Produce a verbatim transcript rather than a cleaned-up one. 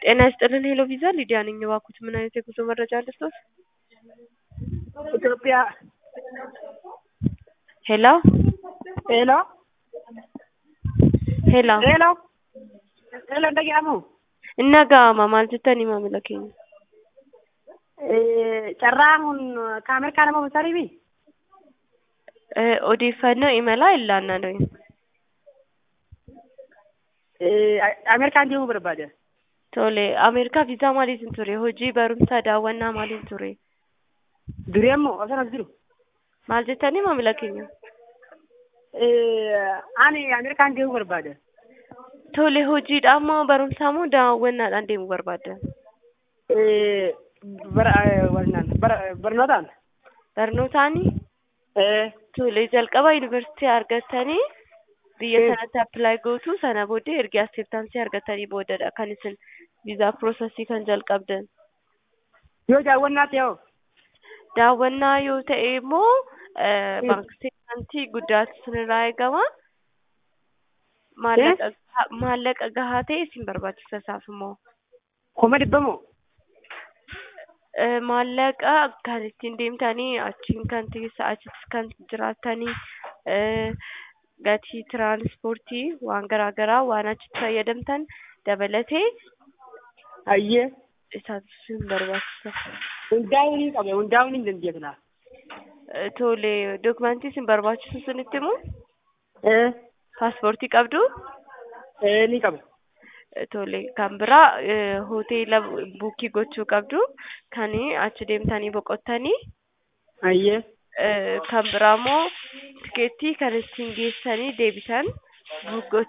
ጤና ይስጥልን ሄሎ ቪዛ ሊዲያ ነኝ። እባክዎት ምን አይነት የጉዞ መረጃ ልስጥዎት? ኢትዮጵያ ሄሎ ሄሎ ሄሎ ሄሎ ሄሎ እንደገና innaga'ama maal jettanii maamila keenya? carraan kaamerkaa nama masariifi odeeffannoo imalaa illaannaa dhoyin. Ameerikaan deemuu barbaada. Tole Ameerikaa viizaa maaliitiin ture? Hojii barumsaa daawwannaa maaliin ture? Durii ammoo asanas jiru. Maal jettanii maamila keenya? Ani Ameerikaan deemuu barbaada. Tole hojiidhaan moo barumsaa moo daawwannaadhaan deemuu barbaadda? Barnootaan. Barnootaani? Tole jalqaba yuunivarsiitii argattanii biyya sanatti appilaayi gootu sana booddee erga acceptaansii argattanii boodadha kan isin viizaa piroosesii kan jalqabdan. Yoo daawwannaa ta'e hoo? Daawwannaa yoo ta'e immoo baankii seerantii guddaatu isinirraa eegama. Maallaqa maallaqa gahaa ta'e isin barbaachisa isaaf immoo. Kuma dhibba moo? Maallaqa kan ittiin deemtanii achiin kan teessa achitti kan jiraattanii gatii tiraanspoortii waan garaa garaa waan achitti fayyadamtan dabalatee Ayyee. isaatu isin barbaachisa. Hundaa'uu ni qaba hundaa'uu ni dandeessinaa. Tole dokumentii isin barbaachisu isinitti himuu? Paaspoortii qabdu? Ni qaba. Tole kan biraa hoteela buukii gochuu qabdu kan achi deemtanii boqottanii. Ayyee. Kan biraa immoo tikeettii kan isin geessanii deebisan buuk